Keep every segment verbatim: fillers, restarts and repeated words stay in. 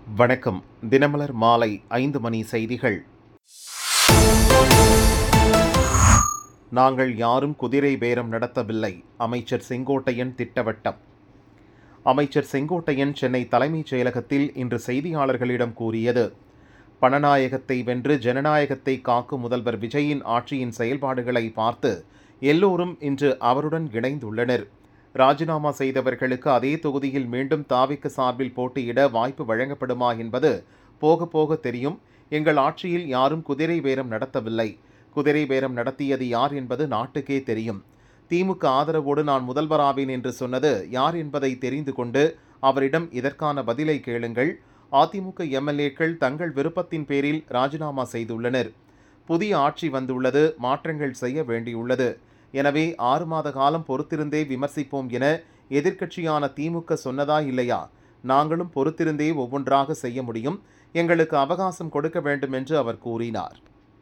வணக்கம். தினமலர் மாலை ஐந்து மணி செய்திகள். நாங்கள் யாரும் குதிரை பேரம் நடத்தவில்லை. அமைச்சர் செங்கோட்டையன் திட்டவட்டம். அமைச்சர் செங்கோட்டையன் சென்னை தலைமைச் செயலகத்தில் இன்று செய்தியாளர்களிடம் கூறியது, பணநாயகத்தை வென்று ஜனநாயகத்தை காக்கும் முதல்வர் விஜயின் ஆட்சியின் செயல்பாடுகளை பார்த்து எல்லோரும் இன்று அவருடன் இணைந்துள்ளனர். ராஜினாமா செய்தவர்களுக்கு அதே தொகுதியில் மீண்டும் தாவிக சார்பில் போட்டியிட வாய்ப்பு வழங்கப்படுமா என்பது போக போக தெரியும். எங்கள் ஆட்சியில் யாரும் குதிரை பேரம் நடத்தவில்லை. குதிரை பேரம் நடத்தியது யார் என்பது நாட்டுக்கே தெரியும். திமுக ஆதரவோடு நான் முதல்வராவேன் என்று சொன்னது யார் என்பதை தெரிந்து கொண்டு அவரிடம் இதற்கான பதிலை கேளுங்கள். அதிமுக எம்எல்ஏக்கள் தங்கள் விருப்பத்தின் பேரில் ராஜினாமா செய்துள்ளனர். புதிய ஆட்சி வந்துள்ளது, மாற்றங்கள் செய்ய வேண்டியுள்ளது. எனவே ஆறு மாத காலம் பொறுத்திருந்தே விமர்சிப்போம் என எதிர்க்கட்சியான திமுக சொன்னதா இல்லையா? நாங்களும் பொறுத்திருந்தே ஒவ்வொன்றாக செய்ய முடியும். எங்களுக்கு அவகாசம் கொடுக்க வேண்டும் என்று அவர் கூறினார்.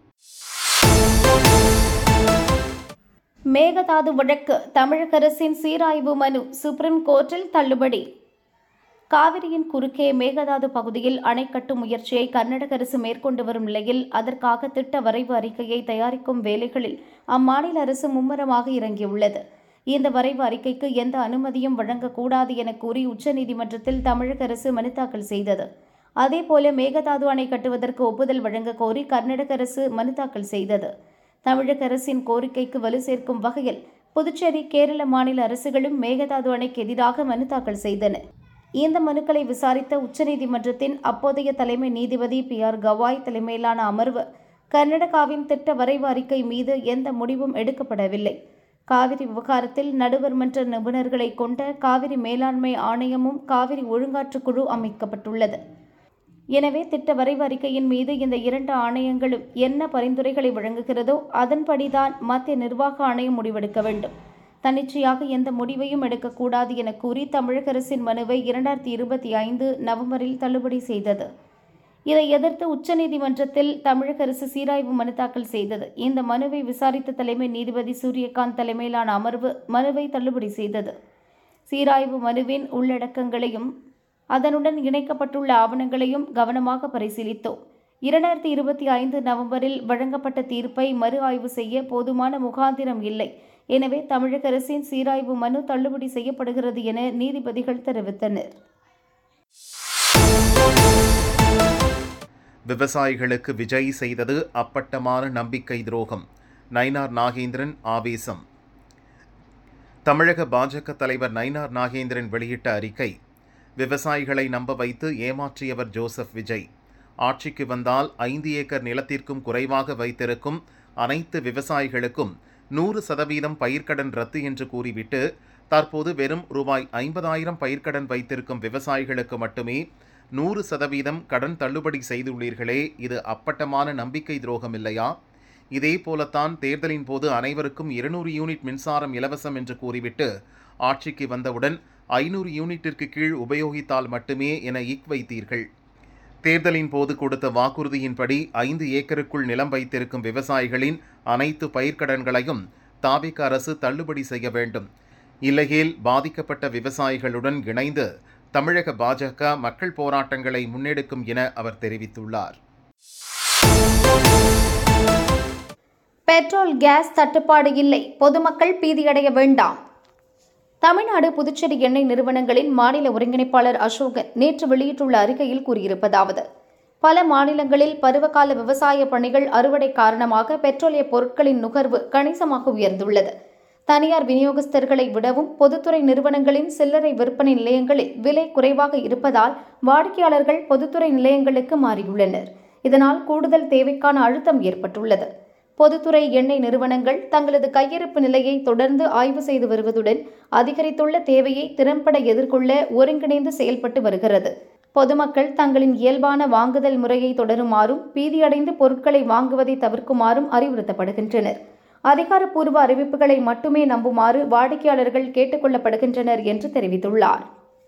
மேகதாது வழக்கு தமிழக அரசின் சீராய்வு மனு சுப்ரீம் கோர்ட்டில் தள்ளுபடி. காவிரியின் குறுக்கே மேகதாது பகுதியில் அணை கட்டும் முயற்சியை கர்நாடக அரசு மேற்கொண்டு வரும் நிலையில் அதற்காக திட்ட வரைவு அறிக்கையை தயாரிக்கும் வேலைகளில் அம்மாநில அரசு மும்முரமாக இறங்கியுள்ளது. இந்த வரைவு அறிக்கைக்கு எந்த அனுமதியும் வழங்கக்கூடாது என கூறி உச்சநீதிமன்றத்தில் தமிழக அரசு மனு தாக்கல் செய்தது. அதேபோல மேகதாது அணை கட்டுவதற்கு ஒப்புதல் வழங்க கோரி கர்நாடக அரசு மனு தாக்கல் செய்தது. தமிழக அரசின் கோரிக்கைக்கு வலு சேர்க்கும் வகையில் புதுச்சேரி, கேரள மாநில அரசுகளும் மேகதாது அணைக்கு எதிராக மனு தாக்கல் செய்தன. இந்த மனுக்களை விசாரித்த உச்சநீதிமன்றத்தின் அப்போதைய தலைமை நீதிபதி பி ஆர் கவாய் தலைமையிலான அமர்வு கர்நாடகாவின் திட்ட வரைவு அறிக்கை மீது எந்த முடிவும் எடுக்கப்படவில்லை. காவிரி விவகாரத்தில் நடுவர் மன்ற நிபுணர்களை கொண்ட காவிரி மேலாண்மை ஆணையமும் காவிரி ஒழுங்காற்று குழு அமைக்கப்பட்டுள்ளது. எனவே திட்ட வரைவு அறிக்கையின் மீது இந்த இரண்டு ஆணையங்களும் என்ன பரிந்துரைகளை வழங்குகிறதோ அதன்படிதான் மத்திய நிர்வாக ஆணையம் முடிவெடுக்க வேண்டும். தன்னிச்சையாக எந்த முடிவையும் எடுக்கக்கூடாது என கூறி தமிழக அரசின் மனுவை இரண்டாயிரத்தி இருபத்தி ஐந்து நவம்பரில் தள்ளுபடி செய்தது. இதை எதிர்த்து உச்சநீதிமன்றத்தில் தமிழக அரசு சீராய்வு மனு தாக்கல் செய்தது. இந்த மனுவை விசாரித்த தலைமை நீதிபதி சூரியகாந்த் தலைமையிலான அமர்வு மனுவை தள்ளுபடி செய்தது. சீராய்வு மனுவின் உள்ளடக்கங்களையும் அதனுடன் இணைக்கப்பட்டுள்ள ஆவணங்களையும் கவனமாக பரிசீலித்தோம். இரண்டாயிரத்தி இருபத்தி ஐந்து நவம்பரில் வழங்கப்பட்ட தீர்ப்பை மறு ஆய்வு செய்ய போதுமான முகாந்திரம் இல்லை. எனவே தமிழக அரசின் சீராய்வு மனு தள்ளுபடி செய்யப்படுகிறது என நீதிபதிகள் தெரிவித்தனர். விவசாயிகளுக்கு விஜய் செய்தது அப்பட்டமான நம்பிக்கை துரோகம். நயினார் நாகேந்திரன் ஆவேசம். தமிழக பாஜக தலைவர் நயினார் நாகேந்திரன் வெளியிட்ட அறிக்கை, விவசாயிகளை நம்ப வைத்து ஏமாற்றியவர் ஜோசப் விஜய். ஆட்சிக்கு வந்தால் ஐந்து ஏக்கர் நிலத்திற்கும் குறைவாக வைத்திருக்கும் அனைத்து விவசாயிகளுக்கும் நூறு சதவீதம் பயிர்க்கடன் ரத்து என்று கூறிவிட்டு தற்போது வெறும் ரூபாய் ஐம்பதாயிரம் பயிர்க்கடன் வைத்திருக்கும் விவசாயிகளுக்கு மட்டுமே நூறு சதவீதம் கடன் தள்ளுபடி செய்துள்ளீர்களே, இது அப்பட்டமான நம்பிக்கை துரோகம் இல்லையா? இதே போலத்தான் தேர்தலின் போது அனைவருக்கும் இருநூறு யூனிட் மின்சாரம் இலவசம் என்று கூறிவிட்டு ஆட்சிக்கு வந்தவுடன் ஐநூறு யூனிட்டிற்கு கீழ் உபயோகித்தால் மட்டுமே என இக் வைத்தீர்கள். தேர்தலின் போது கொடுத்த வாக்குறுதியின்படி ஐந்து ஏக்கருக்குள் நிலம் வைத்திருக்கும் விவசாயிகளின் அனைத்து பயிர்க்கடன்களையும் தாவேகா அரசு தள்ளுபடி செய்ய வேண்டும். இல்லையேல் பாதிக்கப்பட்ட விவசாயிகளுடன் இணைந்து தமிழக பாஜக மக்கள் போராட்டங்களை முன்னெடுக்கும் என அவர் தெரிவித்துள்ளார். பெட்ரோல், கேஸ் தட்டுப்பாடு இல்லை, பொதுமக்கள் பீதியடைய வேண்டாம். தமிழ்நாடு, புதுச்சேரி எண்ணெய் நிறுவனங்களின் மாநில ஒருங்கிணைப்பாளர் அசோகன் நேற்று வெளியிட்டுள்ள அறிக்கையில் கூறியிருப்பதாவது, பல மாநிலங்களில் பருவகால விவசாய பணிகள் அறுவடை காரணமாக பெட்ரோலிய பொருட்களின் நுகர்வு கணிசமாக உயர்ந்துள்ளது. தனியார் விநியோகஸ்தர்களை விடவும் பொதுத்துறை நிறுவனங்களின் சில்லறை விற்பனை நிலையங்களில் விலை குறைவாக இருப்பதால் வாடிக்கையாளர்கள் பொதுத்துறை நிலையங்களுக்கு மாறியுள்ளனர். இதனால் கூடுதல் தேவைக்கான அழுத்தம் ஏற்பட்டுள்ளது. பொதுத்துறை எண்ணெய் நிறுவனங்கள் தங்களது கையிருப்பு நிலையை தொடர்ந்து ஆய்வு செய்து வருவதுடன் அதிகரித்துள்ள தேவையை திறம்பட எதிர்கொள்ள ஒருங்கிணைந்து செயல்பட்டு வருகிறது. பொதுமக்கள் தங்களின் இயல்பான வாங்குதல் முறையை தொடருமாறும் பீதியடைந்து பொருட்களை வாங்குவதை தவிர்க்குமாறும் அறிவுறுத்தப்படுகின்றனர். அதிகாரப்பூர்வ அறிவிப்புகளை மட்டுமே நம்புமாறு வாடிக்கையாளர்கள் கேட்டுக் கொள்ளப்படுகின்றனர் என்று தெரிவித்துள்ளார்.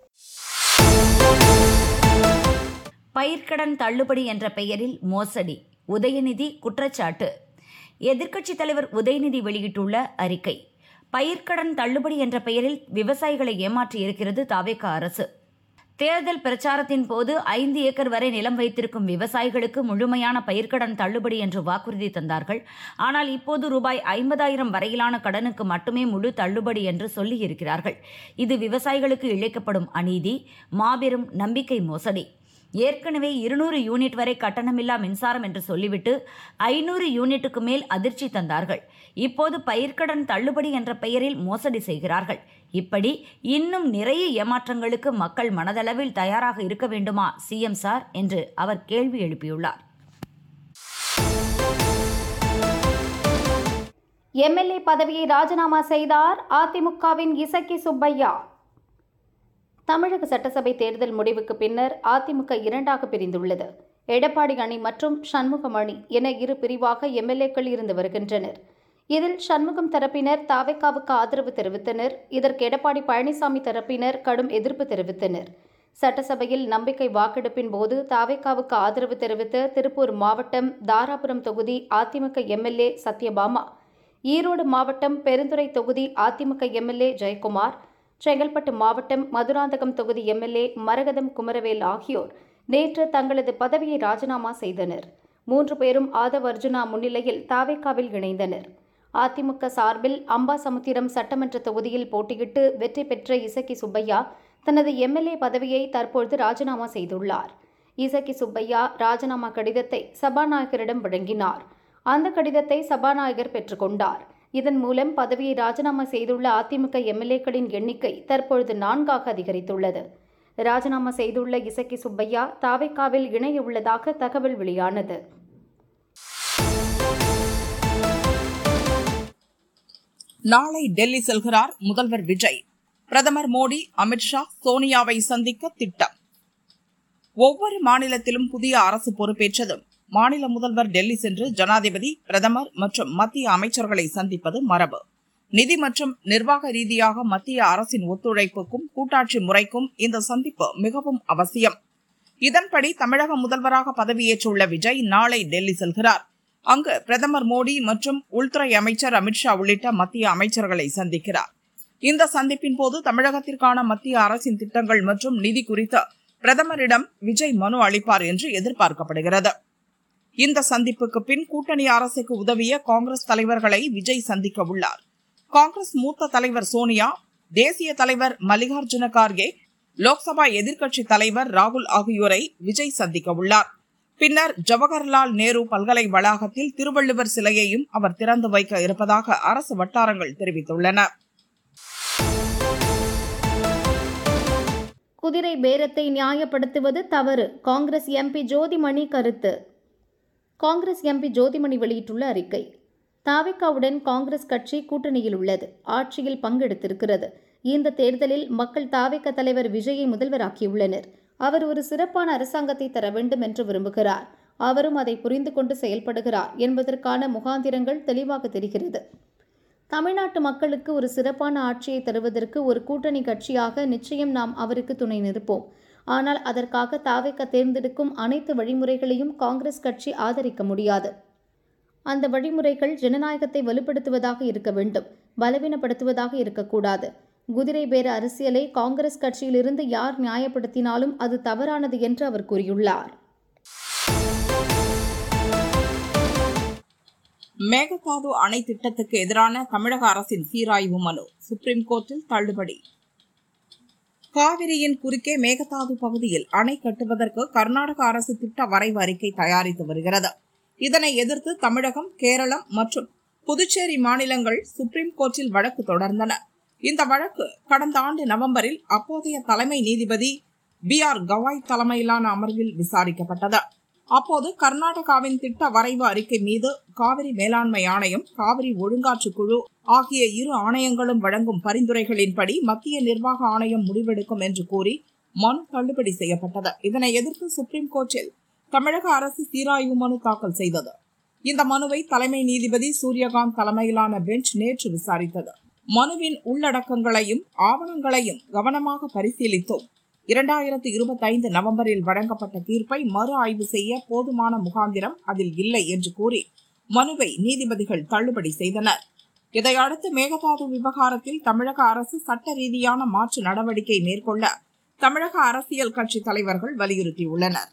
பயிர்க்கடன் தள்ளுபடி என்ற பெயரில் மோசடி, உதயநிதி குற்றச்சாட்டு. எதிர்க்கட்சித் தலைவர் உதயநிதி வெளியிட்டுள்ள அறிக்கை, பயிர்க்கடன் தள்ளுபடி என்ற பெயரில் விவசாயிகளை ஏமாற்றியிருக்கிறது தாவேகா அரசு. தேர்தல் பிரச்சாரத்தின் போது ஐந்து ஏக்கர் வரை நிலம் வைத்திருக்கும் விவசாயிகளுக்கு முழுமையான பயிர்க்கடன் தள்ளுபடி என்று வாக்குறுதி தந்தார்கள். ஆனால் இப்போது ரூபாய் ஐம்பதாயிரம் வரையிலான கடனுக்கு மட்டுமே முழு தள்ளுபடி என்று சொல்லியிருக்கிறார்கள். இது விவசாயிகளுக்கு இழைக்கப்படும் அநீதி, மாபெரும் நம்பிக்கை மோசடி. ஏற்கனவே இருநூறு யூனிட் வரை கட்டணமில்லா மின்சாரம் என்று சொல்லிவிட்டு ஐநூறு யூனிட்டுக்கு மேல் அதிர்ச்சி தந்தார்கள். இப்போது பயிர்க்கடன் தள்ளுபடி என்ற பெயரில் மோசடி செய்கிறார்கள். இப்படி இன்னும் நிறைய ஏமாற்றங்களுக்கு மக்கள் மனதளவில் தயாராக இருக்க வேண்டுமா சிஎம் சார் என்று அவர் கேள்வி எழுப்பியுள்ளார். எம்எல்ஏ பதவியை ராஜினாமா செய்தார் அதிமுகவின் இசக்கி சுப்பையா. தமிழக சட்டசபை தேர்தல் முடிவுக்கு பின்னர் அதிமுக இரண்டாக பிரிந்துள்ளது. எடப்பாடி அணி மற்றும் சண்முகம் அணி என இரு பிரிவாக எம்எல்ஏக்கள் இருந்து வருகின்றனர். இதில் சண்முகம் தரப்பினர் தாவேகாவுக்கு ஆதரவு தெரிவித்தனர். இதற்கு எடப்பாடி பழனிசாமி தரப்பினர் கடும் எதிர்ப்பு தெரிவித்தனர். சட்டசபையில் நம்பிக்கை வாக்கெடுப்பின் போது தாவேகாவுக்கு ஆதரவு தெரிவித்த திருப்பூர் மாவட்டம் தாராபுரம் தொகுதி அதிமுக எம்எல்ஏ சத்யபாமா, ஈரோடு மாவட்டம் பெருந்துறை தொகுதி அதிமுக எம்எல்ஏ ஜெயக்குமார், செங்கல்பட்டு மாவட்டம் மதுராந்தகம் தொகுதி எம்எல்ஏ மரகதம் குமரவேல் ஆகியோர் நேற்று தங்களது பதவியை ராஜினாமா செய்தனர். மூன்று பேரும் ஆதவ் அர்ஜுனா முன்னிலையில் தாவேகாவில் இணைந்தனர். அதிமுக சார்பில் அம்பாசமுத்திரம் சட்டமன்ற தொகுதியில் போட்டியிட்டு வெற்றி பெற்ற இசக்கி சுப்பையா தனது எம்எல்ஏ பதவியை தற்போது ராஜினாமா செய்துள்ளார். இசக்கி சுப்பையா ராஜினாமா கடிதத்தை சபாநாயகரிடம் வழங்கினார். அந்த கடிதத்தை சபாநாயகர் பெற்றுக்கொண்டார். இதன் மூலம் பதவியை ராஜினாமா செய்துள்ள அதிமுக எம்எல்ஏக்களின் எண்ணிக்கை தற்பொழுது நான்காக அதிகரித்துள்ளது. ராஜினாமா செய்துள்ள இசக்கி சுப்பையா தாவேகாவில் இணைய உள்ளதாக தகவல் வெளியானது. நாளை டெல்லி செல்கிறார் முதல்வர் விஜய். பிரதமர் மோடி, அமித்ஷா, சோனியாவை சந்திக்க திட்டம். ஒவ்வொரு மாநிலத்திலும் புதிய அரசு பொறுப்பேற்றதும் மாநில முதல்வர் டெல்லி சென்று ஜனாதிபதி, பிரதமர் மற்றும் மத்திய அமைச்சர்களை சந்திப்பது மரபு. நிதி மற்றும் நிர்வாக ரீதியாக மத்திய அரசின் ஒத்துழைப்புக்கும் கூட்டாட்சி முறைக்கும் இந்த சந்திப்பு மிகவும் அவசியம். இதன்படி தமிழக முதல்வராக பதவியேற்றுள்ள விஜய் நாளை டெல்லி செல்கிறார். அங்கு பிரதமர் மோடி மற்றும் உள்துறை அமைச்சர் அமித்ஷா உள்ளிட்ட மத்திய அமைச்சர்களை சந்திக்கிறார். இந்த சந்திப்பின் போது தமிழகத்திற்கான மத்திய அரசின் திட்டங்கள் மற்றும் நிதி குறித்து பிரதமரிடம் விஜய் மனு அளிப்பார் என்று எதிர்பார்க்கப்படுகிறது. இந்த சந்திப்புக்கு பின் கூட்டணி அரசுக்கு உதவிய காங்கிரஸ் தலைவர்களை விஜய் சந்திக்க உள்ளார். காங்கிரஸ் மூத்த தலைவர் சோனியா, தேசிய தலைவர் மல்லிகார்ஜுன கார்கே, லோக்சபா எதிர்க்கட்சி தலைவர் ராகுல் ஆகியோரை விஜய் சந்திக்க உள்ளார். பின்னர் ஜவஹர்லால் நேரு பல்கலை வளாகத்தில் திருவள்ளுவர் சிலையையும் அவர் திறந்து வைக்க இருப்பதாக அரசு வட்டாரங்கள் தெரிவித்துள்ளன. குதிரை பேரத்தை நியாயப்படுத்துவது தவறு, காங்கிரஸ் எம்பி ஜோதிமணி கருத்து. காங்கிரஸ் எம்பி ஜோதிமணி வெளியிட்டுள்ள அறிக்கை. தாவேகாவுடன் காங்கிரஸ் கட்சி கூட்டணியில் உள்ளது, ஆட்சியில் பங்கெடுத்திருக்கிறது. இந்த தேர்தலில் மக்கள் தாவேகா தலைவர் விஜயை முதல்வராக்கியுள்ளனர். அவர் ஒரு சிறப்பான அரசாங்கத்தை தர வேண்டும் என்று விரும்புகிறார். அவரும் அதை புரிந்து கொண்டு செயல்படுகிறார் என்பதற்கான முகாந்திரங்கள் தெளிவாக தெரிகிறது. தமிழ்நாட்டு மக்களுக்கு ஒரு சிறப்பான ஆட்சியை தருவதற்கு ஒரு கூட்டணி கட்சியாக நிச்சயம் நாம் அவருக்கு துணை நிற்போம். ஆனால் அதற்காக தாவேகா தேர்ந்தெடுக்கும் அனைத்து வழிமுறைகளையும் காங்கிரஸ் கட்சி ஆதரிக்க முடியாது. அந்த வழிமுறைகள் ஜனநாயகத்தை வலுப்படுத்துவதாக இருக்க வேண்டும், பலவீனப்படுத்துவதாக இருக்கக்கூடாது. குதிரை பேர அரசியலை காங்கிரஸ் கட்சியிலிருந்து யார் நியாயப்படுத்தினாலும் அது தவறானது என்று அவர் கூறியுள்ளார். மேகதாது அணை திட்டத்துக்கு எதிரான தமிழக அரசின் சீராய்வு மனு சுப்ரீம் கோர்ட்டில் தள்ளுபடி. காவிரியின் குறுக்கே மேகதாது பகுதியில் அணை கட்டுவதற்கு கர்நாடக அரசு திட்ட வரைவு அறிக்கை தயாரித்து வருகிறது. இதனை எதிர்த்து தமிழகம், கேரளம் மற்றும் புதுச்சேரி மாநிலங்கள் சுப்ரீம் கோர்ட்டில் வழக்கு தொடர்ந்தன. இந்த வழக்கு கடந்த ஆண்டு நவம்பரில் அப்போதைய தலைமை நீதிபதி பி ஆர் கவாய் தலைமையிலான அமர்வில் விசாரிக்கப்பட்டது. அப்போது கர்நாடகாவின் திட்ட வரைவு அறிக்கை மீது காவிரி மேலாண்மை ஆணையம், காவிரி ஒழுங்காற்று குழு ஆகிய இரு ஆணையங்களும் வழங்கும் பரிந்துரைகளின்படி மத்திய நிர்வாக ஆணையம் முடிவெடுக்கும் என்று கூறி மனு தள்ளுபடி செய்யப்பட்டது. இதனை எதிர்த்து சுப்ரீம் கோர்ட்டில் தமிழக அரசு சீராய்வு மனு தாக்கல் செய்தது. இந்த மனுவை தலைமை நீதிபதி சூரியகாந்த் தலைமையிலான பெஞ்ச் நேற்று விசாரித்தது. மனுவின் உள்ளடக்கங்களையும் ஆவணங்களையும் கவனமாக பரிசீலித்தோம். இரண்டாயிரத்து இருபத்தி ஐந்து நவம்பரில் வழங்கப்பட்ட தீர்ப்பை மறு ஆய்வு செய்ய போதுமான முகாந்திரம் அதில் இல்லை என்று கூறி மனுவை நீதிபதிகள் தள்ளுபடி செய்தனர். இதையடுத்து மேகதாது விவகாரத்தில் தமிழக அரசு சட்ட ரீதியான மாற்று நடவடிக்கை மேற்கொள்ள தமிழக அரசியல் கட்சி தலைவர்கள் வலியுறுத்தியுள்ளனர்.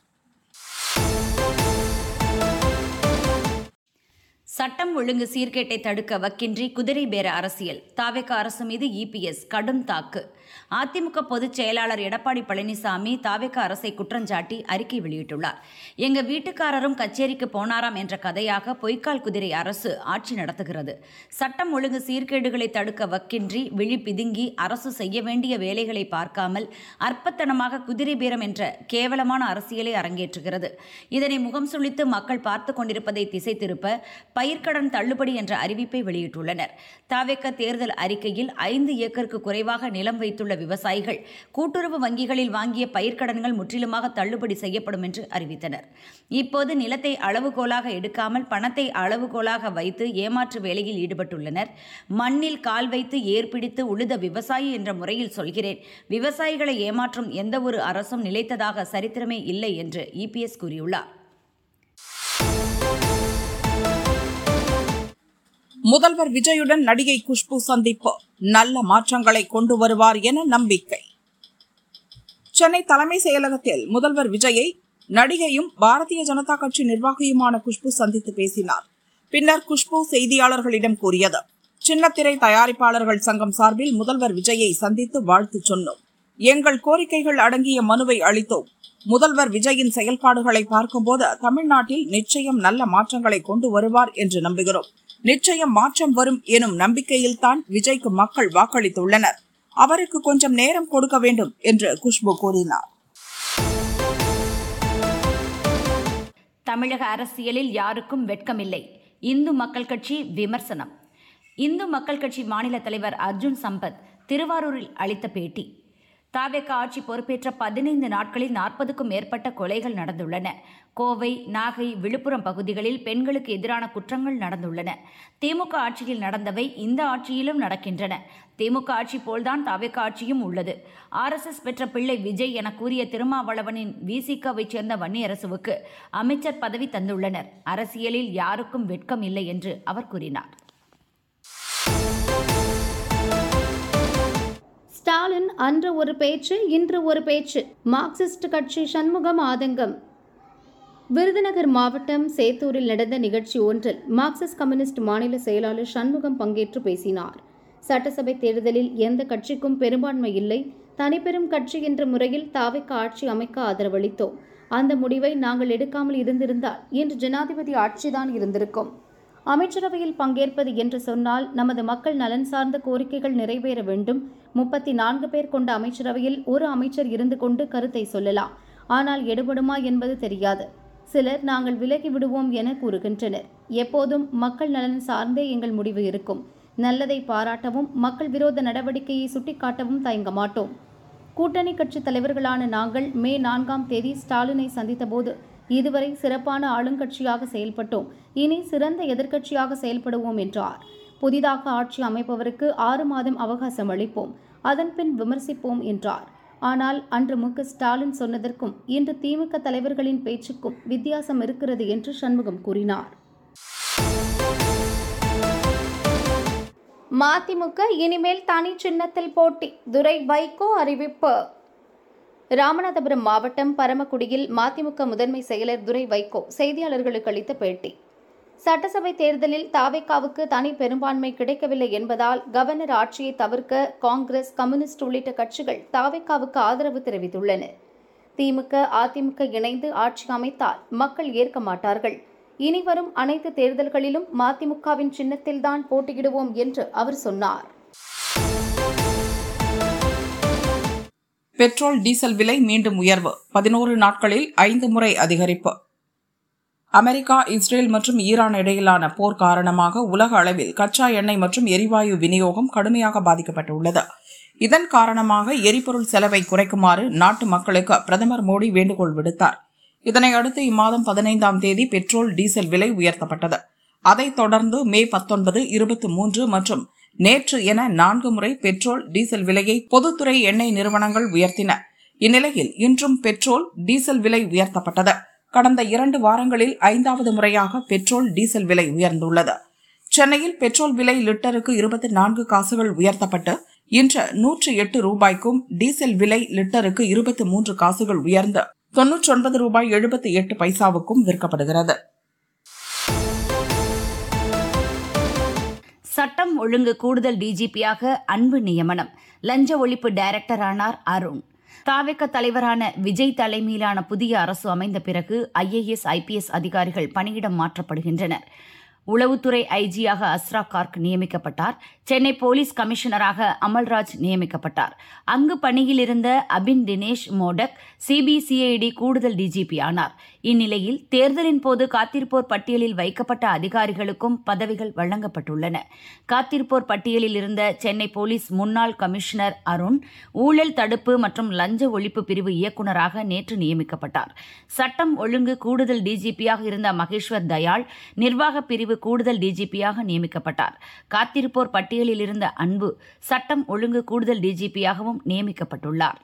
சட்டம் ஒழுங்கு சீர்கேட்டை தடுக்க வக்கின்றி குதிரை பேர அரசியல். தாவேகா அரசு மீது இபிஎஸ் கடும் தாக்கு. அதிமுக பொதுச் செயலாளர் எடப்பாடி பழனிசாமி தாவேகா அரசை குற்றஞ்சாட்டி அறிக்கை வெளியிட்டுள்ளார். எங்க வீட்டுக்காரரும் கச்சேரிக்கு போனாராம் என்ற கதையாக பொய்க்கால் குதிரை அரசு ஆட்சி நடத்துகிறது. சட்டம் ஒழுங்கு சீர்கேடுகளை தடுக்க வக்கின்றி விழி பிதுங்கி அரசு செய்ய வேண்டிய வேலைகளை பார்க்காமல் அற்பத்தனமாக குதிரை பேரம் என்ற கேவலமான அரசியலை அரங்கேற்றுகிறது. இதனை முகம் சுளித்து மக்கள் பார்த்து கொண்டிருப்பதை திசை திருப்ப பயிர்க்கடன் தள்ளுபடி என்ற அறிவிப்பை வெளியிட்டுள்ளனர். தாவேகா தேர்தல் அறிக்கையில் ஐந்து ஏக்கருக்கு குறைவாக நிலம் வைத்துள்ள விவசாயிகள் கூட்டுறவு வங்கிகளில் வாங்கிய பயிர்க்கடன்கள் முற்றிலுமாக தள்ளுபடி செய்யப்படும் என்று அறிவித்தனர். இப்போது நிலத்தை அளவுகோலாக எடுக்காமல் பணத்தை அளவுகோலாக வைத்து ஏமாற்று வேலையில் ஈடுபட்டுள்ளனர். மண்ணில் கால் வைத்து ஏற்பிடித்து உழுத விவசாயி என்ற முறையில் சொல்கிறேன். விவசாயிகளை ஏமாற்றும் எந்த ஒரு அரசும் நிலைத்ததாக சரித்திரமே இல்லை என்று இபிஎஸ் கூறியுள்ளார். முதல்வர் விஜயுடன் நடிகை குஷ்பு சந்திப்பு நல்ல மாற்றங்களை கொண்டு வருவார் என நம்பிக்கை. சென்னை தலைமை செயலகத்தில் முதல்வர் விஜயை நடிகையும் பாரதிய ஜனதா கட்சி நிர்வாகியுமான குஷ்பு சந்தித்து பேசினார். பின்னர் குஷ்பு செய்தியாளர்களிடம் கூறியது, சின்னத்திரை தயாரிப்பாளர்கள் சங்கம் சார்பில் முதல்வர் விஜயை சந்தித்து வாழ்த்து சொன்னோம். எங்கள் கோரிக்கைகள் அடங்கிய மனுவை அளித்தோம். முதல்வர் விஜயின் செயல்பாடுகளை பார்க்கும்போது தமிழ்நாட்டில் நிச்சயம் நல்ல மாற்றங்களை கொண்டு வருவார் என்று நம்புகிறோம். நிச்சயம் மாற்றம் வரும் எனும் நம்பிக்கையில் தான் விஜய்க்கு மக்கள் வாக்களித்துள்ளனர். அவருக்கு கொஞ்சம் நேரம் கொடுக்க வேண்டும் என்று குஷ்பு கூறினார். தமிழக அரசியலில் யாருக்கும் வெட்கமில்லை. இந்து மக்கள் கட்சி விமர்சனம். இந்து மக்கள் கட்சி மாநில தலைவர் அர்ஜுன் சம்பத் திருவாரூரில் அளித்த பேட்டி. தாவேகா ஆட்சி பொறுப்பேற்ற பதினைந்து நாட்களில் நாற்பதுக்கும் மேற்பட்ட கொலைகள் நடந்துள்ளன. கோவை, நாகை, விழுப்புரம் பகுதிகளில் பெண்களுக்கு எதிரான குற்றங்கள் நடந்துள்ளன. திமுக ஆட்சியில் நடந்தவை இந்த ஆட்சியிலும் நடக்கின்றன. திமுக ஆட்சி போல்தான் தாவேகா ஆட்சியும் உள்ளது. ஆர்எஸ்எஸ் பெற்ற பிள்ளை விஜய் என கூறிய திருமாவளவனின் விசிகாவை சேர்ந்த வன்னியரசுவுக்கு அமைச்சர் பதவி தந்துள்ளனர். அரசியலில் யாருக்கும் வெட்கம் இல்லை என்று அவர் கூறினார். ஸ்டாலின் அன்று ஒரு பேச்சு, இன்று ஒரு பேச்சு. மார்க்சிஸ்ட் கட்சி சண்முகம் ஆதங்கம். விருதுநகர் மாவட்டம் சேத்தூரில் நடந்த நிகழ்ச்சி ஒன்றில் மார்க்சிஸ்ட் கம்யூனிஸ்ட் மாநில செயலாளர் சண்முகம் பங்கேற்று பேசினார். சட்டசபை தேர்தலில் எந்த கட்சிக்கும் பெரும்பான்மை இல்லை. தனிப்பெரும் கட்சி என்ற முறையில் தாவேகா ஆட்சி அமைக்க ஆதரவளித்தோம். அந்த முடிவை நாங்கள் எடுக்காமல் இருந்திருந்தால் இன்று ஜனாதிபதி ஆட்சிதான் இருந்திருக்கும். அமைச்சரவையில் பங்கேற்பது என்று சொன்னால் நமது மக்கள் நலன் சார்ந்த கோரிக்கைகள் நிறைவேற வேண்டும். முப்பத்தி நான்கு பேர் கொண்ட அமைச்சரவையில் ஒரு அமைச்சர் இருந்து கொண்டு கருத்தை சொல்லலாம். ஆனால் எடுபடுமா என்பது தெரியாது. சிலர் நாங்கள் விலகி விடுவோம் என கூறுகின்றனர். எப்போதும் மக்கள் நலன் சார்ந்தே எங்கள் முடிவு இருக்கும். நல்லதை பாராட்டவும் மக்கள் விரோத நடவடிக்கையை சுட்டிக்காட்டவும் தயங்க மாட்டோம். கூட்டணி கட்சி தலைவர்களான நாங்கள் மே நான்காம் தேதி ஸ்டாலினை சந்தித்தபோது இதுவரை சிறப்பான ஆளுங்கட்சியாக செயல்பட்டோம், இனி சிறந்த எதிர்க்கட்சியாக செயல்படுவோம் என்றார். புதிதாக ஆட்சி அமைப்பவருக்கு ஆறு மாதம் அவகாசம் அளிப்போம், அதன்பின் விமர்சிப்போம் என்றார். ஆனால் அன்று மு க ஸ்டாலின் சொன்னதற்கும் இன்று திமுக தலைவர்களின் பேச்சுக்கும் வித்தியாசம் இருக்கிறது என்று சண்முகம் கூறினார். மதிமுக இனிமேல் தனி சின்னத்தில் போட்டி, துரை வைகோ அறிவிப்பு. ராமநாதபுரம் மாவட்டம் பரமக்குடியில் மதிமுக முதன்மை செயலர் துரை வைகோ செய்தியாளர்களுக்கு அளித்த பேட்டி. சட்டசபை தேர்தலில் தாவேகாவுக்கு தனி பெரும்பான்மை கிடைக்கவில்லை என்பதால் கவர்னர் ஆட்சியை தவிர்க்க காங்கிரஸ், கம்யூனிஸ்ட் உள்ளிட்ட கட்சிகள் தாவேகாவுக்கு ஆதரவு தெரிவித்துள்ளனர். திமுக, அதிமுக இணைந்து ஆட்சி அமைத்தால் மக்கள் ஏற்க மாட்டார்கள். இனிவரும் அனைத்து தேர்தல்களிலும் மதிமுகவின் சின்னத்தில்தான் போட்டியிடுவோம் என்று அவர் சொன்னார். பெட்ரோல், டீசல் விலை மீண்டும் உயர்வு. பதினோரு நாட்களில் ஐந்து முறை அதிகரிப்பு. அமெரிக்கா, இஸ்ரேல் மற்றும் ஈரான் இடையிலான போர் காரணமாக உலக அளவில் கச்சா எண்ணெய் மற்றும் எரிவாயு விநியோகம் கடுமையாக பாதிக்கப்பட்டுள்ளது. இதன் காரணமாக எரிபொருள் செலவை குறைக்குமாறு நாட்டு மக்களுக்கு பிரதமர் மோடி வேண்டுகோள் விடுத்தார். இதனையடுத்து இம்மாதம் பதினைந்தாம் தேதி பெட்ரோல், டீசல் விலை உயர்த்தப்பட்டது. அதைத் தொடர்ந்து மே பத்தொன்பது, இருபத்தி மூன்று மற்றும் நேற்று என நான்கு முறை பெட்ரோல், டீசல் விலையை பொதுத்துறை எண்ணெய் நிறுவனங்கள் உயர்த்தின. இந்நிலையில் இன்றும் பெட்ரோல், டீசல் விலை உயர்த்தப்பட்டது. கடந்த இரண்டு வாரங்களில் ஐந்தாவது முறையாக பெட்ரோல், டீசல் விலை உயர்ந்துள்ளது. சென்னையில் பெட்ரோல் விலை லிட்டருக்கு இருபத்தி நான்கு காசுகள் உயர்த்தப்பட்டு இன்று நூற்றி எட்டு ரூபாய்க்கும் டீசல் விலை லிட்டருக்கு இருபத்தி மூன்று காசுகள் உயர்ந்து தொன்னூற்றி ஒன்பது ரூபாய் எழுபத்தி எட்டு பைசாவுக்கும் விற்கப்படுகிறது. சட்டம் ஒழுங்கு கூடுதல் டிஜிபியாக அன்பு நியமனம். லஞ்ச ஒழிப்பு டைரக்டர் ஆனார் அருண். தாவேக தலைவரான விஜய் தலைமையிலான புதிய அரசு அமைந்த பிறகு ஐஏஎஸ் ஐபிஎஸ் அதிகாரிகள் பணியிடம் மாற்றப்படுகின்றனர். உளவுத்துறை ஐஜியாக அஸ்ரா கார்க் நியமிக்கப்பட்டார். சென்னை போலீஸ் கமிஷனராக அமல்ராஜ் நியமிக்கப்பட்டார். அங்கு பணியில் இருந்த அபின் தினேஷ் மோடக் சிபிசிஐடி கூடுதல் டிஜிபி ஆனார். இந்நிலையில் தேர்தலின் போது காத்திருப்போர் பட்டியலில் வைக்கப்பட்ட அதிகாரிகளுக்கும் பதவிகள் வழங்கப்பட்டுள்ளன. காத்திருப்போர் பட்டியலில் இருந்த சென்னை போலீஸ் முன்னாள் கமிஷனர் அருண் ஊழல் தடுப்பு மற்றும் லஞ்ச ஒழிப்பு பிரிவு இயக்குநராக நேற்று நியமிக்கப்பட்டார். சட்டம் ஒழுங்கு கூடுதல் டிஜிபியாக இருந்த மகேஸ்வர் தயாள் நிர்வாக பிரிவு கூடுதல் டிஜிபியாக நியமிக்கப்பட்டார். காத்திருப்போர் பட்டியலில் இருந்த அன்பு சட்டம் ஒழுங்கு கூடுதல் டிஜிபியாகவும் நியமிக்கப்பட்டுள்ளார்.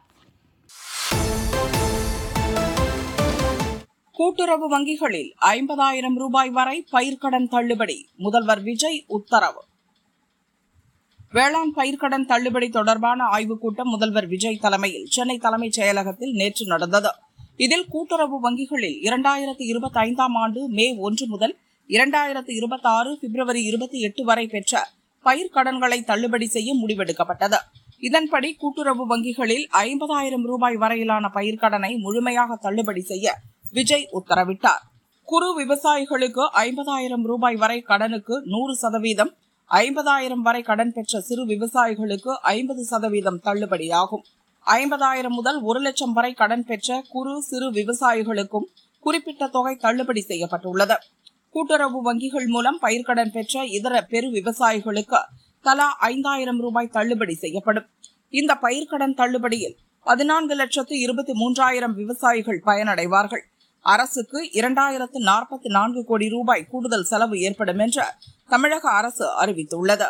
கூட்டுறவு வங்கிகளில் ஐம்பதாயிரம் ரூபாய் வரை பயிர்க்கடன் தள்ளுபடி. முதல்வர் விஜய் உத்தரவு. வேளாண் பயிர்க்கடன் தள்ளுபடி தொடர்பான ஆய்வுக் கூட்டம் முதல்வர் விஜய் தலைமையில் சென்னை தலைமைச் செயலகத்தில் நேற்று நடந்தது. இதில் கூட்டுறவு வங்கிகளில் இரண்டாயிரத்தி இருபத்தி ஐந்தாம் ஆண்டு மே ஒன்று முதல் இரண்டாயிரத்து இருபத்தி ஆறு பிப்ரவரி இருபத்தி எட்டு வரை பெற்ற பயிர்க்கடன்களை தள்ளுபடி செய்ய முடிவெடுக்கப்பட்டது. இதன்படி கூட்டுறவு வங்கிகளில் ஐம்பதாயிரம் ரூபாய் வரையிலான பயிர்க்கடனை முழுமையாக தள்ளுபடி செய்ய விஜய் உத்தரவிட்டார். குறு விவசாயிகளுக்கு ஐம்பதாயிரம் ரூபாய் வரை கடனுக்கு நூறு சதவீதம், ஐம்பதாயிரம் வரை கடன் பெற்ற சிறு விவசாயிகளுக்கு ஐம்பது சதவீதம் தள்ளுபடியாகும். ஐம்பதாயிரம் முதல் ஒரு லட்சம் வரை கடன் பெற்ற குறு சிறு விவசாயிகளுக்கும் குறிப்பிட்ட தொகை தள்ளுபடி செய்யப்பட்டுள்ளது. கூட்டுறவு வங்கிகள் மூலம் பயிர்க்கடன் பெற்ற இதர பெரு விவசாயிகளுக்கு தலா ஐந்தாயிரம் ரூபாய் தள்ளுபடி செய்யப்படும். இந்த பயிர்க்கடன் தள்ளுபடியில் பதினான்கு லட்சத்து இருபத்தி மூன்றாயிரம் விவசாயிகள் பயனடைவார்கள். அரசுக்கு இரண்டாயிரத்து நாற்பத்தி நான்கு கோடி ரூபாய் கூடுதல் செலவு ஏற்படும் என்று தமிழக அரசு அறிவித்துள்ளது.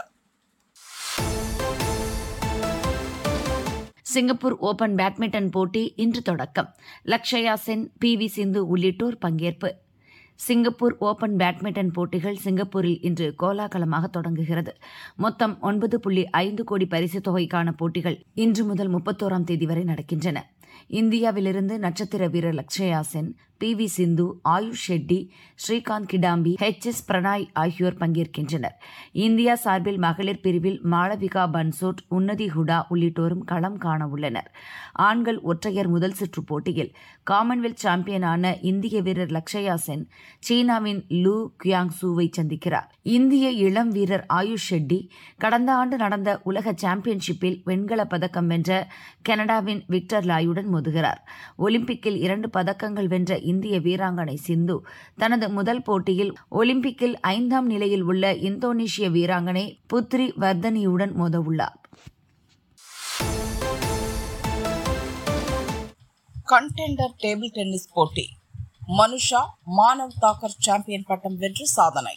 சிங்கப்பூர் ஓபன் பேட்மிண்டன் போட்டி இன்று தொடக்கம். லக்ஷயா சென், பி வி சிந்து உள்ளிட்டோர் பங்கேற்பு. சிங்கப்பூர் ஓபன் பேட்மிண்டன் போட்டிகள் சிங்கப்பூரில் இன்று கோலாகலமாக தொடங்குகிறது. மொத்தம் ஒன்பது புள்ளி ஐந்து கோடி பரிசுத் தொகைக்கான போட்டிகள் இன்று முதல் முப்பத்தோராம் தேதி வரை நடக்கின்றன. இந்தியாவிலிருந்து நட்சத்திர வீரர் Lakshya Sen, P V Sindhu, Ayush Shetty, Srikanth Kidambi, H S Prannoy ஆகியோர் பங்கேற்கின்றனர். இந்தியா சார்பில் மகளிர் பிரிவில் மாளவிகா பன்சோட், உன்னதி ஹுடா உள்ளிட்டோரும் களம் காண உள்ளனர். ஆண்கள் ஒற்றையர் முதல் சுற்று போட்டியில் காமன்வெல்த் சாம்பியனான இந்திய வீரர் லக்ஷயா சென் சீனாவின் லூ கியாங் சூவை சந்திக்கிறார். இந்திய இளம் வீரர் ஆயுஷ் ஷெட்டி கடந்த ஆண்டு நடந்த உலக சாம்பியன்ஷிப்பில் வெண்கலப் பதக்கம் வென்ற கனடாவின் விக்டர் லாயுடன் மோதுகிறார். ஒலிம்பிக்கில் இரண்டு பதக்கங்கள் வென்ற இந்திய வீராங்கனை சிந்து தனது முதல் போட்டியில் ஒலிம்பிக்கில் ஐந்தாம் நிலையில் உள்ள இந்தோனேஷிய வீராங்கனை புத்ரி வர்தனியுடன் மோதவுள்ளார். கண்டெண்டர் டேபிள் டென்னிஸ் போட்டி. மனுஷா மானவ் தாக்கர் சாம்பியன் பட்டம் வென்று சாதனை.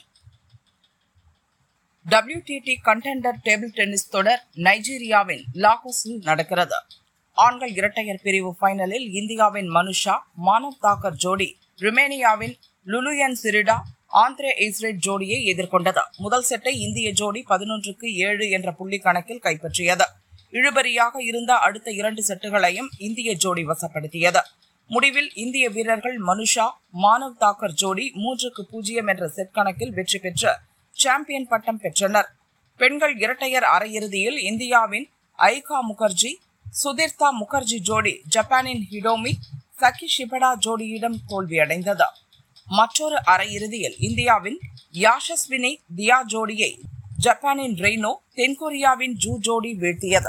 டபிள்யூடிடி கண்டெண்டர் டேபிள் டென்னிஸ் தொடர் நைஜீரியாவின் லாகோஸில் நடக்கிறது. ஆண்கள் இரட்டையர் பிரிவு ஃபைனலில் இந்தியாவின் மனுஷா மானவ் தாக்கர் ஜோடி ருமேனியாவின் லுலுயன் சிரிடா ஆந்திரே இஸ்ரேட் ஜோடியை எதிர்கொண்டது. முதல் செட்டை இந்திய ஜோடி பதினொன்றுக்கு ஏழு என்ற புள்ளி கணக்கில் கைப்பற்றியது. இழுபறியாக இருந்த அடுத்த இரண்டு செட்டுகளையும் இந்திய ஜோடி வசப்படுத்தியது. முடிவில் இந்திய வீரர்கள் மனுஷா மானவ் தாக்கர் ஜோடி மூன்றுக்கு பூஜ்ஜியம் என்ற செட் கணக்கில் வெற்றி பெற்று சாம்பியன் பட்டம் பெற்றனர். பெண்கள் இரட்டையர் அரையிறுதியில் இந்தியாவின் ஐகா முகர்ஜி சுதிர்தா முகர்ஜி ஜோடி ஜப்பானின் ஹிடோமி சகி ஷிபடா ஜோடியிடம் தோல்வியடைந்தது. மற்றொரு அரையிறுதியில் இந்தியாவின் யாஷஸ்வினி தியா ஜோடியை ஜப்பானின் ரெய்னோ தென்கொரியாவின் ஜூ ஜோடி வீழ்த்தியது.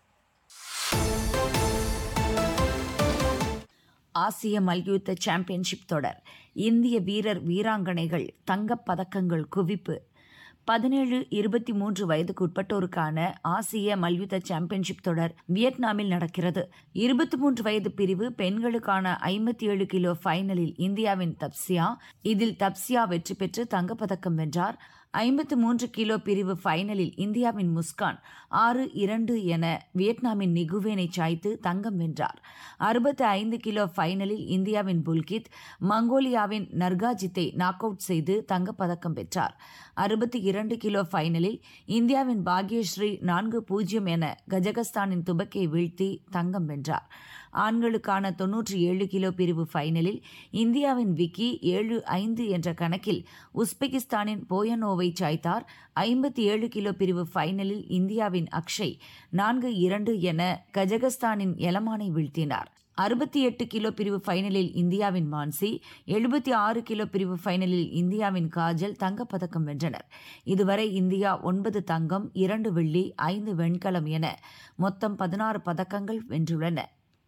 ஆசிய மல்யுத்த சாம்பியன்ஷிப் தொடர். இந்திய வீரர் வீராங்கனைகள் தங்கப் பதக்கங்கள் குவிப்பு. பதினேழு இருபத்தி மூன்று வயதுக்கு உட்பட்டோருக்கான ஆசிய மல்யுத்த சாம்பியன்ஷிப் தொடர் வியட்நாமில் நடக்கிறது. இருபத்தி மூன்று வயது பிரிவு பெண்களுக்கான ஐம்பத்தி ஏழு கிலோ ஃபைனலில் இந்தியாவின் தப்சியா இதில் தப்சியா வெற்றி பெற்று தங்கப்பதக்கம் வென்றார். ஐம்பத்து மூன்று கிலோ பிரிவு ஃபைனலில் இந்தியாவின் முஸ்கான் ஆறு இரண்டு என வியட்நாமின் நிகுவேனை சாய்த்து தங்கம் வென்றார். அறுபத்து ஐந்து கிலோ ஃபைனலில் இந்தியாவின் புல்கித் மங்கோலியாவின் நர்காஜித்தை நாக் அவுட் செய்து தங்கப்பதக்கம் பெற்றார். அறுபத்தி இரண்டு கிலோ ஃபைனலில் இந்தியாவின் பாக்யஸ்ரீ நான்கு பூஜ்ஜியம் என கஜகஸ்தானின் துபக்கை வீழ்த்தி தங்கம் வென்றார். ஆண்களுக்கான தொன்னூற்றி ஏழு கிலோ பிரிவு ஃபைனலில் இந்தியாவின் விக்கி ஏழு ஐந்து என்ற கணக்கில் உஸ்பெகிஸ்தானின் போயனோவை சாய்த்தார். ஐம்பத்தி ஏழு கிலோ பிரிவு ஃபைனலில் இந்தியாவின் அக்ஷய் நான்கு இரண்டு என கஜகஸ்தானின் எலமானை வீழ்த்தினார். அறுபத்தி எட்டு கிலோ பிரிவு ஃபைனலில் இந்தியாவின் மான்சி, எழுபத்தி ஆறு கிலோ பிரிவு ஃபைனலில் இந்தியாவின் காஜல் தங்கப்பதக்கம் வென்றனர். இதுவரை இந்தியா ஒன்பது தங்கம், இரண்டு வெள்ளி, ஐந்து வெண்கலம் என மொத்தம் பதினாறு பதக்கங்கள் வென்றுள்ளன.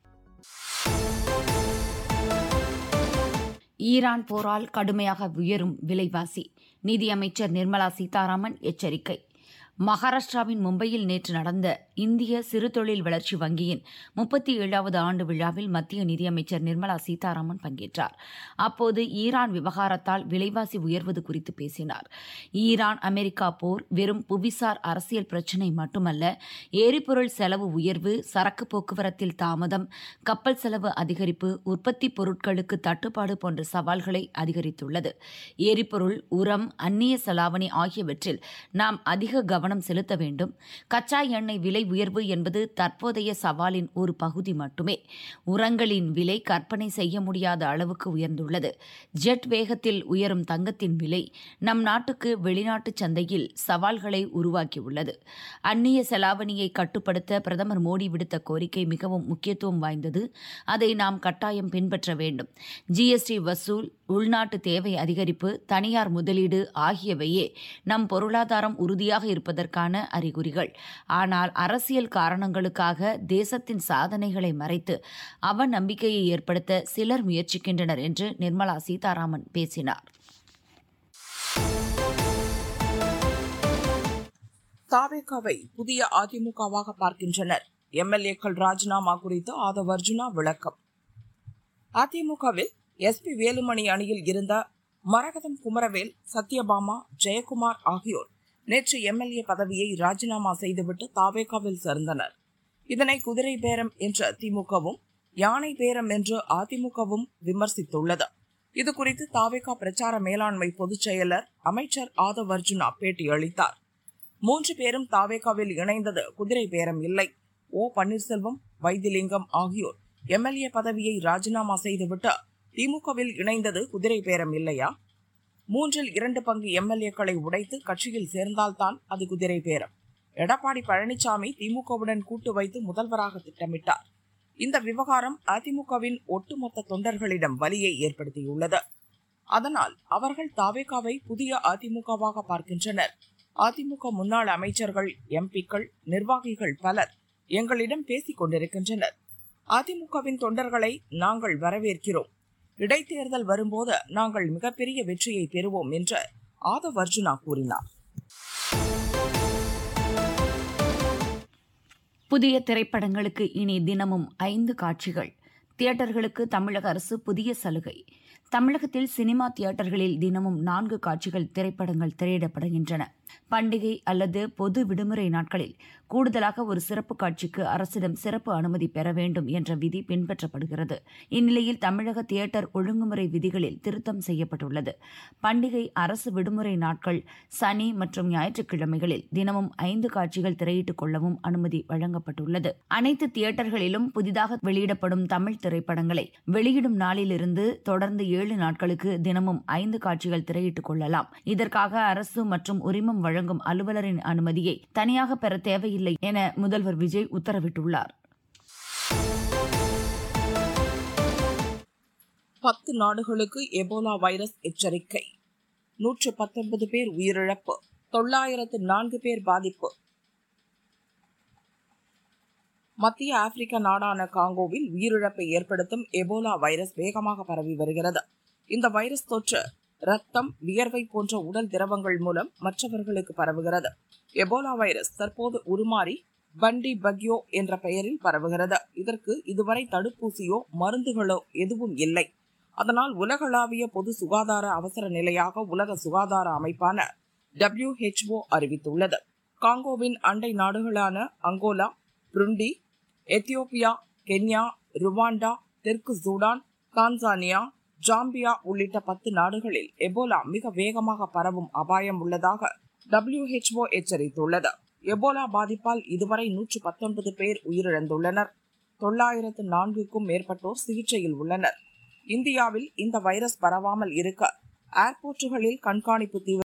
ஈரான் போரால் கடுமையாக உயரும் விலைவாசி, நிதியமைச்சர் நிர்மலா சீதாராமன் எச்சரிக்கை. மகாராஷ்டிராவின் மும்பையில் நேற்று நடந்த இந்திய சிறுதொழில் வளர்ச்சி வங்கியின் முப்பத்தி ஏழாவது ஆண்டு விழாவில் மத்திய நிதியமைச்சர் நிர்மலா சீதாராமன் பங்கேற்றார். அப்போது ஈரான் விவகாரத்தால் விலைவாசி உயர்வது குறித்து பேசினார். ஈரான் அமெரிக்கா போர் வெறும் புவிசார் அரசியல் பிரச்சினை மட்டுமல்ல, எரிபொருள் செலவு உயர்வு, சரக்கு போக்குவரத்தில் தாமதம், கப்பல் செலவு அதிகரிப்பு, உற்பத்தி பொருட்களுக்கு தட்டுப்பாடு போன்ற சவால்களை அதிகரித்துள்ளது. எரிபொருள், உரம், அந்நிய செலாவணி ஆகியவற்றில் நாம் அதிக கவனம் கவனம் செலுத்த வேண்டும். கச்சா எண்ணெய் விலை உயர்வு என்பது தற்போதைய சவாலின் ஒரு பகுதி மட்டுமே. உரங்களின் விலை கற்பனை செய்ய முடியாத அளவுக்கு உயர்ந்துள்ளது. ஜெட் வேகத்தில் உயரும் தங்கத்தின் விலை நம் நாட்டுக்கு வெளிநாட்டு சந்தையில் சவால்களை உருவாக்கியுள்ளது. அந்நிய செலாவணியை கட்டுப்படுத்த பிரதமர் மோடி விடுத்த கோரிக்கை மிகவும் முக்கியத்துவம் வாய்ந்தது. அதை நாம் கட்டாயம் பின்பற்ற வேண்டும். ஜிஎஸ்டி வசூல், உள்நாட்டு தேவை அதிகரிப்பு, தனியார் முதலீடு ஆகியவையே நம் பொருளாதாரம் உறுதியாக இருப்பதற்கான அறிகுறிகள். ஆனால் அரசியல் காரணங்களுக்காக தேசத்தின் சாதனைகளை மறைத்து அவநம்பிக்கையை ஏற்படுத்த சிலர் முயற்சிக்கின்றனர் என்று நிர்மலா சீதாராமன் பேசினார். தாவேகாவை புதிய அதிமுகவாக பார்க்கின்றனர். எம்எல்ஏக்கள் ராஜினாமா குறித்து ஆதவ் அர்ஜுனா விளக்கம். அதிமுகவில் எஸ்பி வேலுமணி அணியில் இருந்த மரகதம் குமரவேல், சத்யபாமா, ஜெயக்குமார் ஆகியோர் நேற்று எம்எல்ஏ பதவியை ராஜினாமா செய்துவிட்டு தாவேகாவில் சேர்ந்தனர். இதனை குதிரை பேரம் என்ற திமுகவும் யானை பேரம் என்று அதிமுகவும் விமர்சித்துள்ளது. இதுகுறித்து தாவேகா பிரச்சார மேலாண்மை பொதுச் செயலர் அமைச்சர் ஆதவ் அர்ஜுனா பேட்டியளித்தார். மூன்று பேரும் தாவேகாவில் இணைந்தது குதிரை பேரம் இல்லை. ஓ பன்னீர்செல்வம், வைத்திலிங்கம் ஆகியோர் எம்எல்ஏ பதவியை ராஜினாமா செய்துவிட்டு திமுகவில் இணைந்தது குதிரை பேரம் இல்லையா? மூன்றில் இரண்டு பங்கு எம்எல்ஏக்களை உடைத்து கட்சியில் சேர்ந்தால்தான் அது குதிரை பேரம். எடப்பாடி பழனிசாமி திமுகவுடன் கூட்டு வைத்து முதல்வராக திட்டமிட்டார். இந்த விவகாரம் அதிமுகவின் ஒட்டுமொத்த தொண்டர்களிடம் வலியை ஏற்படுத்தியுள்ளது. அதனால் அவர்கள் தாவேகாவை புதிய அதிமுகவாக பார்க்கின்றனர். அதிமுக முன்னாள் அமைச்சர்கள், எம்பிக்கள், நிர்வாகிகள் பலர் எங்களிடம் பேசிக் கொண்டிருக்கின்றனர். அதிமுகவின் தொண்டர்களை நாங்கள் வரவேற்கிறோம். இடைத்தேர்தல் வரும்போது நாங்கள் மிகப்பெரிய வெற்றியை பெறுவோம் என்று ஆதவ் அர்ஜுனா கூறினார். புதிய திரைப்படங்களுக்கு இனி தினமும் ஐந்து காட்சிகள். தியேட்டர்களுக்கு தமிழக அரசு புதிய சலுகை. தமிழகத்தில் சினிமா தியேட்டர்களில் தினமும் நான்கு காட்சிகள் திரைப்படங்கள் திரையிடப்படுகின்றன. பண்டிகை அல்லது பொது விடுமுறை நாட்களில் கூடுதலாக ஒரு சிறப்பு காட்சிக்கு அரசிடம் சிறப்பு அனுமதி பெற வேண்டும் என்ற விதி பின்பற்றப்படுகிறது. இந்நிலையில் தமிழக தியேட்டர் ஒழுங்குமுறை விதிகளில் திருத்தம் செய்யப்பட்டுள்ளது. பண்டிகை, அரசு விடுமுறை நாட்கள், சனி மற்றும் ஞாயிற்றுக்கிழமைகளில் தினமும் ஐந்து காட்சிகள் திரையிட்டுக் கொள்ளவும் அனுமதி வழங்கப்பட்டுள்ளது. அனைத்து தியேட்டர்களிலும் புதிதாக வெளியிடப்படும் தமிழ் திரைப்படங்களை வெளியிடும் நாளிலிருந்து தொடர்ந்து ஏழு நாட்களுக்கு தினமும் ஐந்து காட்சிகள் திரையிட்டுக் கொள்ளலாம். இதற்காக அரசு மற்றும் உரிமம் வழங்கும் அலுவலரின் அனுமதியை தனியாக பெற தேவையில்லை என முதல்வர் விஜய் உத்தரவிட்டுள்ளார். பத்து நாடுகளுக்கு எபோலா வைரஸ் எச்சரிக்கை. நூற்று பத்தொன்பது பேர் உயிரிழப்பு, தொள்ளாயிரத்து நான்கு பேர் பாதிப்பு. மத்திய ஆப்பிரிக்க நாடான காங்கோவில் உயிரிழப்பை ஏற்படுத்தும் எபோலா வைரஸ் வேகமாக பரவி வருகிறது. இந்த வைரஸ் தொற்று ரத்தம், வியர்வை போன்ற உடல் திரவங்கள் மூலம் மற்றவர்களுக்கு பரவுகிறது. எபோலா வைரஸ் தற்போது உருமாறி பண்டி பக்யோ என்ற பெயரில் பரவுகிறது. இதற்கு இதுவரை தடுப்பூசியோ மருந்துகளோ எதுவும் இல்லை. அதனால் உலகளாவிய பொது சுகாதார அவசர நிலையாக உலக சுகாதார அமைப்பான டபிள்யூ ஹெச் ஓ அறிவித்துள்ளது. காங்கோவின் அண்டை நாடுகளான Angola, Burundi, Ethiopia, Kenya, Rwanda, தெற்கு சூடான், தான்சானியா, ஜாம்பியா உள்ளிட்ட பத்து நாடுகளில் எபோலா மிக வேகமாக பரவும் அபாயம் உள்ளதாக டபிள்யூ ஹெச் ஓ எச்சரித்துள்ளது. எபோலா பாதிப்பால் இதுவரை நூற்று பத்தொன்பது பேர் உயிரிழந்துள்ளனர். தொள்ளாயிரத்து நான்குக்கும் மேற்பட்டோர் சிகிச்சையில் உள்ளனர். இந்தியாவில் இந்த வைரஸ் பரவாமல் இருக்க ஏர்போர்ட்டுகளில் கண்காணிப்பு தீவிர